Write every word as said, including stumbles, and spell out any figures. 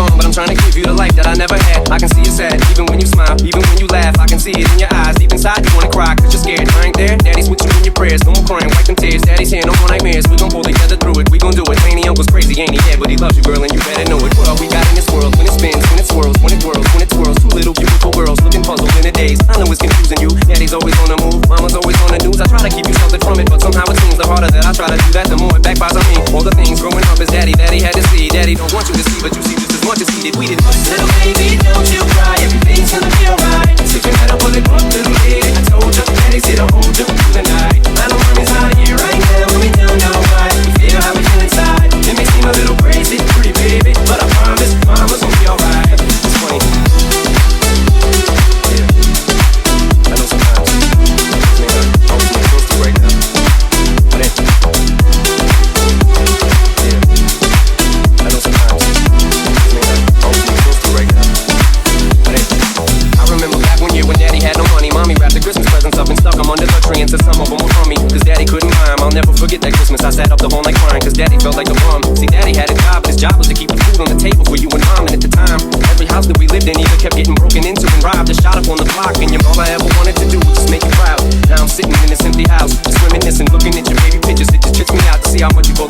on, but I'm trying to give you the life that I never had. I can see you sad, even when you smile, even when you laugh. I can see it in your eyes, deep inside you wanna cry, cause you're scared. I ain't there, daddy's with you in your prayers. No more crying, wipe them tears. Daddy's here, no more nightmares. We gon' pull together through it, we gon' do it. Ain't he uncle's crazy, ain't he? Yeah, but he loves you, girl, and you better know it. What all we got in this world, when it spins, when it swirls, when it whirls, when it twirls. Two little beautiful girls looking puzzled in a daze. I know it's confusing you, daddy's always on the move, mama's always on the news. I try to keep you sheltered from it, but somehow it seems the harder that I try to do that, the more it backfires on me. All the things growing up is daddy, daddy had to see. Daddy don't want you to see, but you see just as much as he did. We did. Little baby, don't you cry, everything's gonna be alright. Stick your head up, pull it up, little lady. I told you, daddy's here to hold you through the night. I know mommy's out here right now, and we don't know why. We feel how we feel inside. It may seem a little crazy, pretty baby, but I promise, mama's gonna be alright. It's funny. Yeah, I know sometimes this may not always make close to right now, but it. Yeah, I know sometimes this may not always make close to right now, but it. I remember back one year when daddy had no money, mommy wrapped the Christmas presents up and stuck them under the tree and said some of them were from me, cause daddy couldn't buy them. I'll never forget that Christmas, I sat up the whole night crying, cause daddy felt like a bum. See, daddy had a job, but his job was to keep the food on the table for you and mom, and at the time, every house that we lived in either kept getting broken into and robbed or shot up on the block, and you, all I ever wanted to do was just make you proud. Now I'm sitting in this empty house, just reminiscing, looking at your baby pictures. It just trips me out to see how much you both